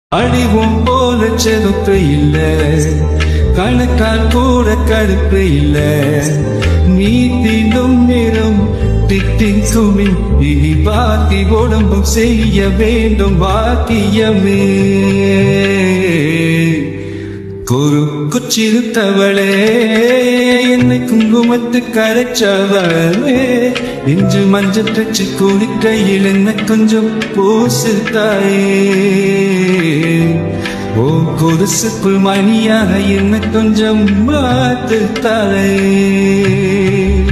அடிவும் போல செதுப்பு இல்ல, கணக்கால் கூட கடுப்பு இல்ல. நீ தீண்டும் நேரம் திட்டின் இனி பாக்கி உடம்பும் செய்ய வேண்டும் பாக்கியமே. குச்சிருத்தவளே, என்னை குங்குமத்து கரைச்சவளே, இன்று மஞ்சள் தச்சு குளிக்கையில் என்ன கொஞ்சம் பூசு தாயே. ஓ கொலுசுப்பு மணியாக என்ன கொஞ்சம் மாத்து தாயே.